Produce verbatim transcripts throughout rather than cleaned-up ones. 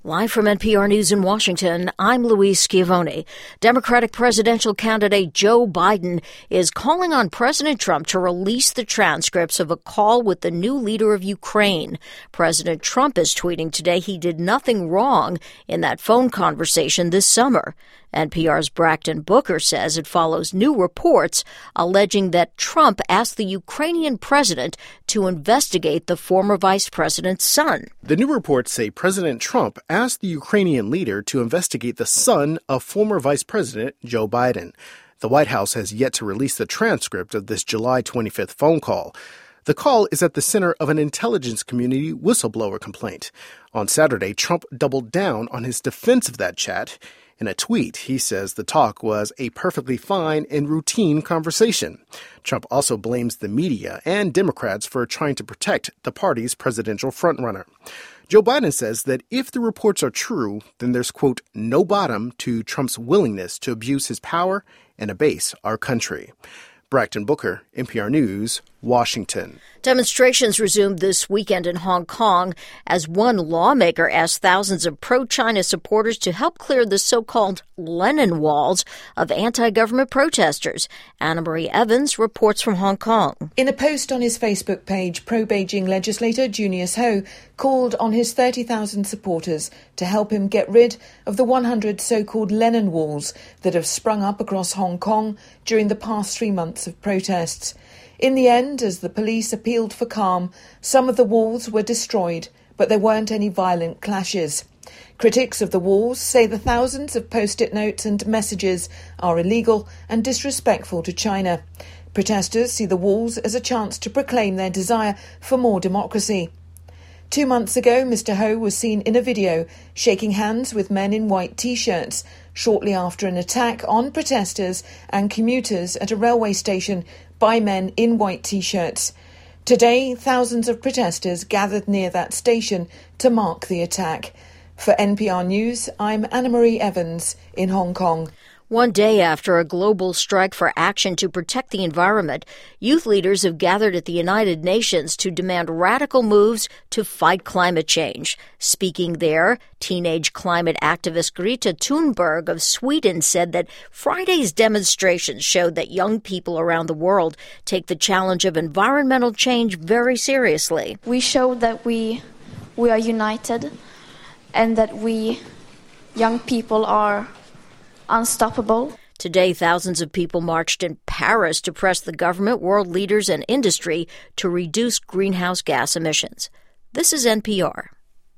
Live from N P R News in Washington, I'm Louise Schiavone. Democratic presidential candidate Joe Biden is calling on President Trump to release the transcripts of a call with the new leader of Ukraine. President Trump is tweeting today he did nothing wrong in that phone conversation this summer. N P R's Brackton Booker says it follows new reports alleging that Trump asked the Ukrainian president to investigate the former vice president's son. The new reports say President Trump asked the Ukrainian leader to investigate the son of former Vice President Joe Biden. The White House has yet to release the transcript of this July twenty-fifth phone call. The call is at the center of an intelligence community whistleblower complaint. On Saturday, Trump doubled down on his defense of that chat. In a tweet, he says the talk was a perfectly fine and routine conversation. Trump also blames the media and Democrats for trying to protect the party's presidential frontrunner. Joe Biden says that if the reports are true, then there's, quote, no bottom to Trump's willingness to abuse his power and abase our country. Brackton Booker, N P R News, Washington. Demonstrations resumed this weekend in Hong Kong as one lawmaker asked thousands of pro-China supporters to help clear the so-called Lennon walls of anti-government protesters. Anna Marie Evans reports from Hong Kong. In a post on his Facebook page, pro-Beijing legislator Junius Ho called on his thirty thousand supporters to help him get rid of the one hundred so-called Lennon walls that have sprung up across Hong Kong during the past three months of protests. In the end, as the police appealed for calm, some of the walls were destroyed, but there weren't any violent clashes. Critics of the walls say the thousands of post-it notes and messages are illegal and disrespectful to China. Protesters see the walls as a chance to proclaim their desire for more democracy. Two months ago, Mister Ho was seen in a video shaking hands with men in white T-shirts shortly after an attack on protesters and commuters at a railway station by men in white T-shirts. Today, thousands of protesters gathered near that station to mark the attack. For N P R News, I'm Anna Marie Evans in Hong Kong. One day after a global strike for action to protect the environment, youth leaders have gathered at the United Nations to demand radical moves to fight climate change. Speaking there, teenage climate activist Greta Thunberg of Sweden said that Friday's demonstrations showed that young people around the world take the challenge of environmental change very seriously. We showed that we we are united and that we, young people, are unstoppable. Today, thousands of people marched in Paris to press the government, world leaders, and industry to reduce greenhouse gas emissions. This is N P R.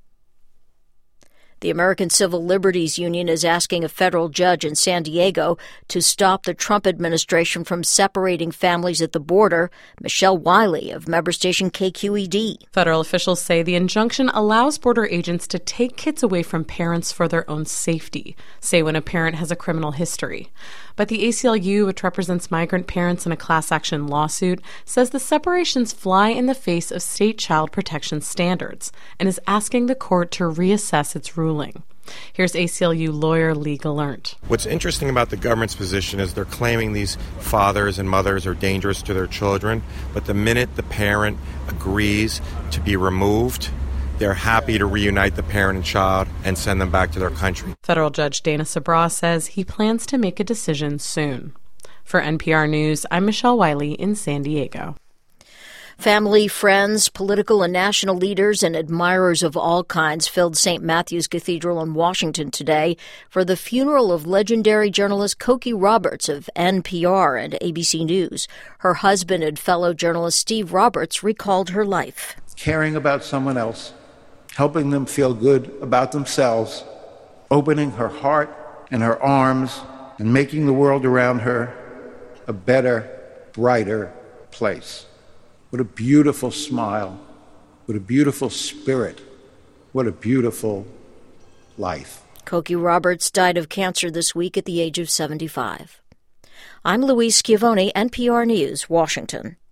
The American Civil Liberties Union is asking a federal judge in San Diego to stop the Trump administration from separating families at the border. Michelle Wiley of member station K Q E D. Federal officials say the injunction allows border agents to take kids away from parents for their own safety, say when a parent has a criminal history. But the A C L U, which represents migrant parents in a class action lawsuit, says the separations fly in the face of state child protection standards and is asking the court to reassess its ruling. Here's A C L U lawyer Lee Gallant. What's interesting about the government's position is they're claiming these fathers and mothers are dangerous to their children, but the minute the parent agrees to be removed, they're happy to reunite the parent and child and send them back to their country. Federal Judge Dana Sabra says he plans to make a decision soon. For N P R News, I'm Michelle Wiley in San Diego. Family, friends, political and national leaders, and admirers of all kinds filled Saint Matthew's Cathedral in Washington today for the funeral of legendary journalist Cokie Roberts of N P R and A B C News. Her husband and fellow journalist Steve Roberts recalled her life. Caring about someone else, helping them feel good about themselves, opening her heart and her arms, and making the world around her a better, brighter place. What a beautiful smile. What a beautiful spirit. What a beautiful life. Cokie Roberts died of cancer this week at the age of seventy-five. I'm Louise Schiavone, N P R News, Washington.